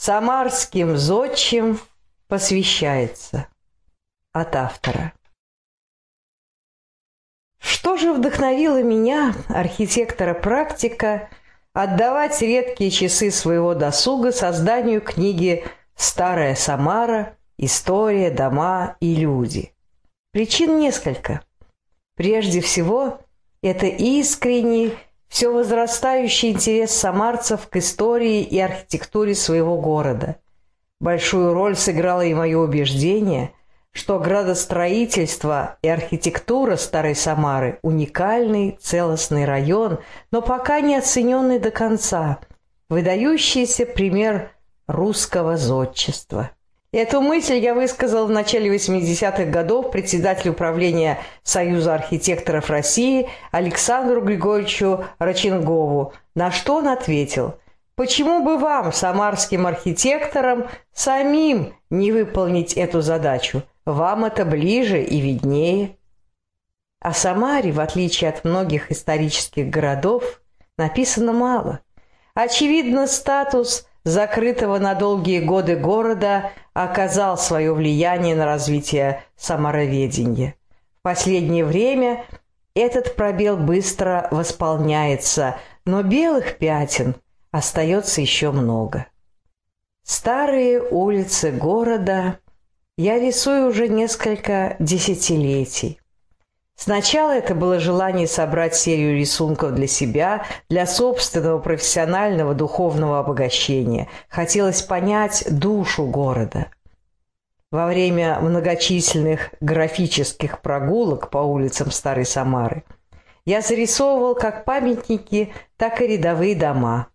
Самарским зодчим посвящается. От автора. Что же вдохновило меня, архитектора-практика, отдавать редкие часы своего досуга созданию книги «Старая Самара. История, дома и люди»? Причин несколько. Прежде всего, это искренний, все возрастающий интерес самарцев к истории и архитектуре своего города. Большую роль сыграло и мое убеждение, что градостроительство и архитектура Старой Самары – уникальный целостный район, но пока не оцененный до конца, выдающийся пример русского зодчества. Эту мысль я высказал в начале 80-х годов председателю управления Союза архитекторов России Александру Григорьевичу Роченкову, на что он ответил: «Почему бы вам, самарским архитекторам, самим не выполнить эту задачу? Вам это ближе и виднее». О Самаре, в отличие от многих исторических городов, написано мало. Очевидно, статус закрытого на долгие годы города оказал свое влияние на развитие самароведения. В последнее время этот пробел быстро восполняется, но белых пятен остается еще много. Старые улицы города я рисую уже несколько десятилетий. Сначала это было желание собрать серию рисунков для себя, для собственного профессионального духовного обогащения. Хотелось понять душу города. Во время многочисленных графических прогулок по улицам Старой Самары я зарисовывал как памятники, так и рядовые дома.